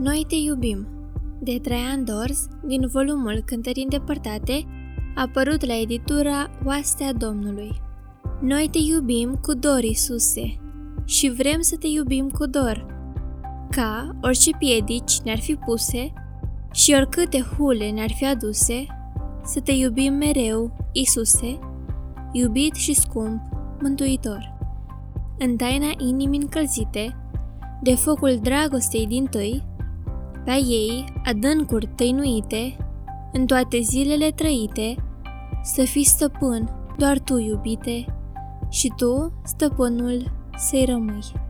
Noi te iubim, de Traian Dors, din volumul Cântări îndepărtate, apărut la editura Oastea Domnului. Noi te iubim cu dor, Iisuse, și vrem să te iubim cu dor, ca orice piedici ne-ar fi puse și oricâte hule ne-ar fi aduse, să te iubim mereu, Iisuse, iubit și scump Mântuitor. În taina inimii încălzite, de focul dragostei dintâi, pe ei adâncuri tăinuite, în toate zilele trăite, să fii stăpân, doar tu, iubite, și tu, stăpânul, să-i rămâi.